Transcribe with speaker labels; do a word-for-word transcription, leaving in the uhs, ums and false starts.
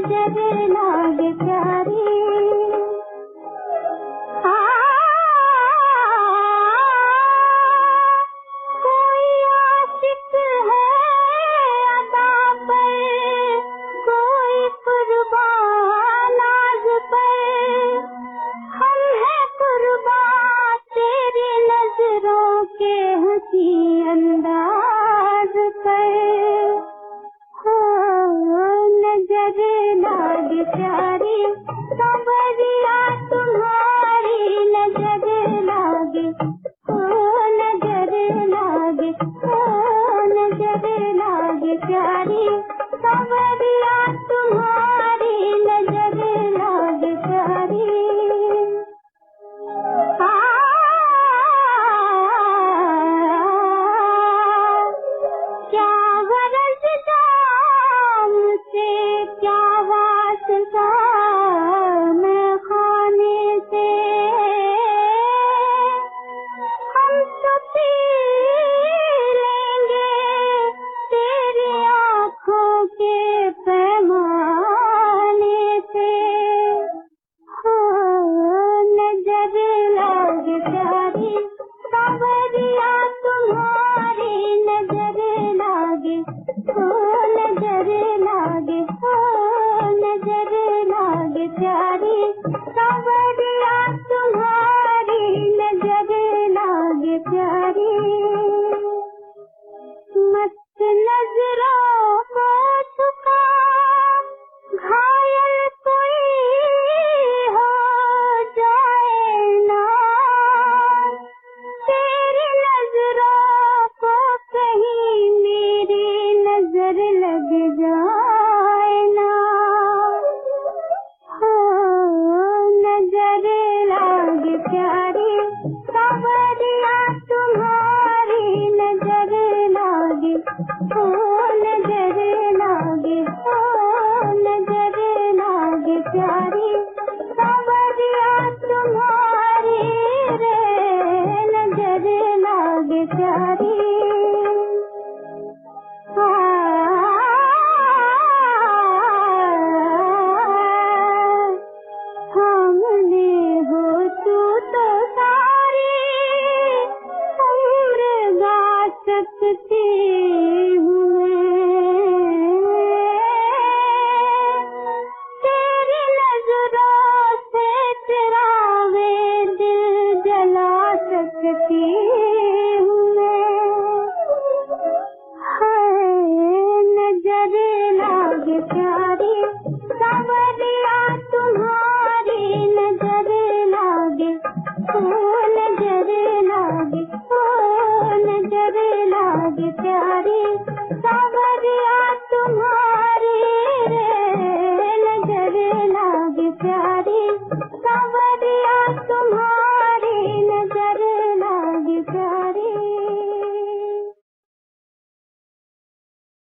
Speaker 1: नजर लागे प्यारी। कोई आशिक है अदा पर, कोई कुर्बान नाज पर, हम हैं कुर्बान तेरी नजरों के हंसी अंदाज पर। हो नजर लागे प्यारी, सांवरिया तुम्हारी नजर लागे। हो नजर लागे, हो नजर लागे प्यारी, सांवरिया तुम्हारी नजर लागे प्यारी। क्या गरज जाम से, क्या वास्ता मैं खाने से, हम तो पी लेंगे तेरी आँखों के पैमाने से। हो नजर लागे प्यारी, सांवरिया तुम्हारी नजर लागे। हो नजर लागे, हो नजर लागे प्यारी, सांवरिया तुम्हारी नजर लागे प्यारी। मस्त नजरों को झुका घायल कोई हो जाए ना, तेरी नजरों को कहीं मेरी नजर लग जाए ना। हो नजर लागे प्यारी, सांवरिया तुम्हारी नजर लागे। हो नजर लागे, हो नजर लागे प्यारी, सांवरिया तुम्हारी रे नजर लागे प्यारी। हमने हो तू तो सारी उम्र गा सकती हूँ, तेरी नजरों से चिरागे दिल जला सकती हूँ मैं। हाय नजर लागे प्यारी, सांवरिया तुम्हारी नजर लागे। हो नजर लागे, हो नजर लागे प्यारी,